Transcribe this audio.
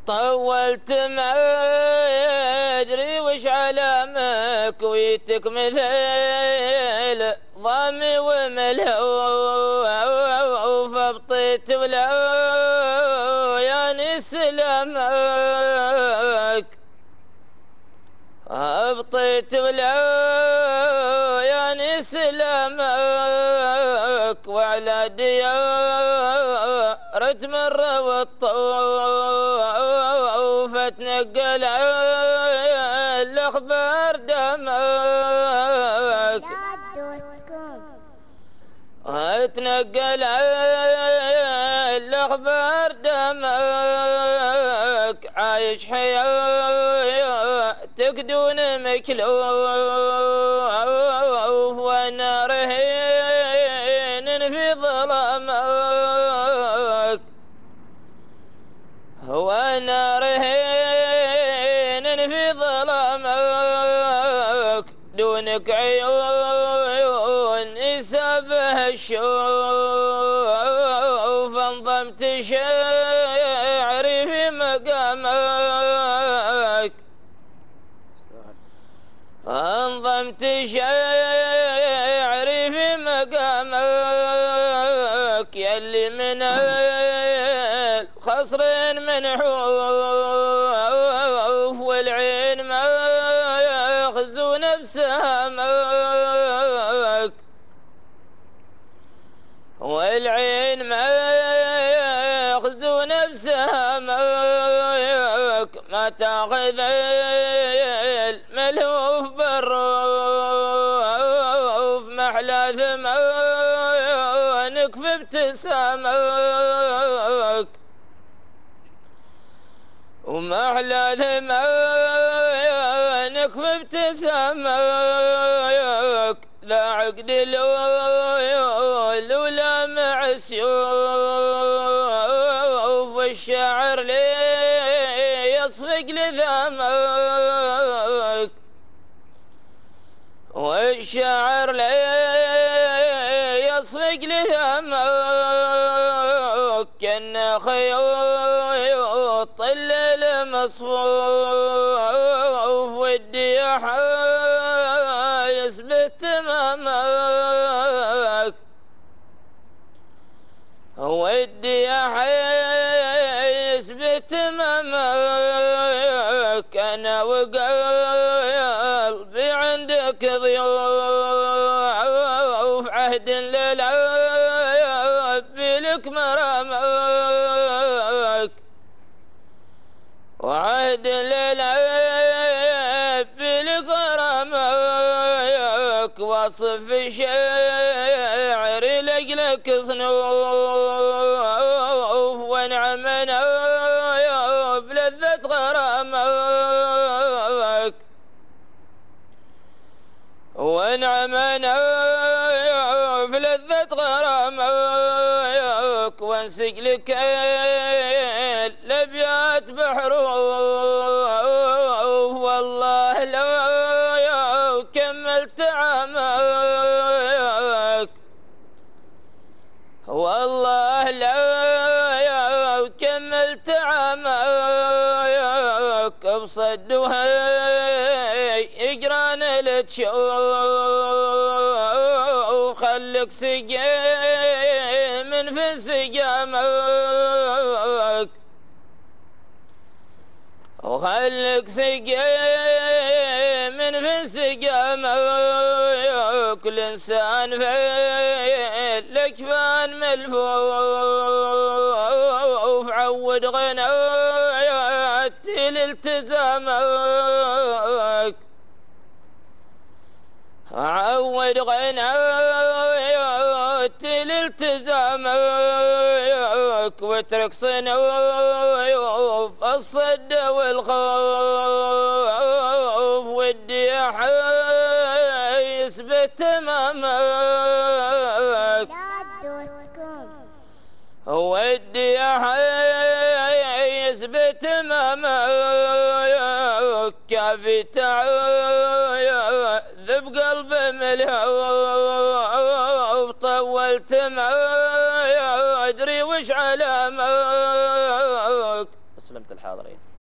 طولت ما ادري وش علامك ويتك مثل ضامي وملهو فابطيت ولا يا سلامك ابطيت ولا يا سلامك وعلى ديار تمر والطوف تنقل الاخبار دمك تنقل الاخبار دمك عايش حياتك دون مكلوف وانا رهين في ظلامك وانا رهين في ظلامك دونك عيون يسابها الشوف انظمت شعري في مقامك انظمت شعري في مقامك يلي من الخصر منحوف والعين ما يخزو بسهامك والعين ما يخزو بسهامك ما تاخذ الملهوف بالروف محلى ثمانك في ابتسامك ومحلى ثمانك في ابتسامك ذا عقد لولا مع السيوف والشعر لي يصفق لذامك والشعر لي يصفق لذامك كان خيوط الليل مصفوف والدياح يثبت تمامك والدياح يثبت تمامك انا وقلبي عندك ضيوف عهد للعب لك مرامك وعهد للعب لك غرامك واصف شعري لك صنوف وانعمنا بلذة غرامك وانعمنا بلذة غرامك وانسق لك الابيات بحروف والله لو كملت عامك والله لو كملت عامك بصدها يقران لتشوف خلك سقي من في سقامك وخلك سقي من في سقامك الإنسان في الأكفان ملفوف عود غنايات لالتزامك عود غنايات لالتزامك واترك صنوف الصد والخوف والدياح يثبت تمامك والدياح يثبت تمامك كافي تعذب قلب ملهوف طولت ما ادري وش علامك. أسلمت الحاضرين.